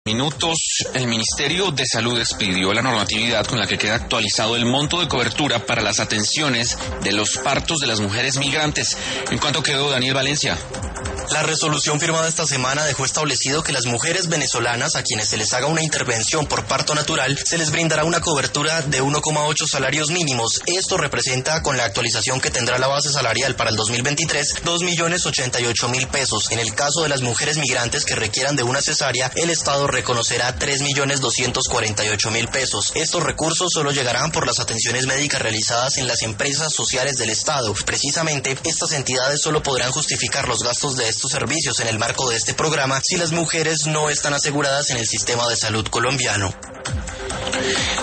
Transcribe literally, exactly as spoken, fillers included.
Minutos, el Ministerio de Salud expidió la normatividad con la que queda actualizado el monto de cobertura para las atenciones de los partos de las mujeres migrantes. ¿En cuánto quedó, Daniel Valencia? La resolución firmada esta semana dejó establecido que las mujeres venezolanas a quienes se les haga una intervención por parto natural se les brindará una cobertura de uno coma ocho salarios mínimos. Esto representa, con la actualización que tendrá la base salarial para el dos mil veintitrés, dos millones ochenta y ocho mil pesos. En el caso de las mujeres migrantes que requieran de una cesárea, el Estado reconocerá tres millones doscientos cuarenta y ocho mil pesos. Estos recursos solo llegarán por las atenciones médicas realizadas en las empresas sociales del Estado. Precisamente, estas entidades solo podrán justificar los gastos de estos servicios en el marco de este programa si las mujeres no están aseguradas en el sistema de salud colombiano.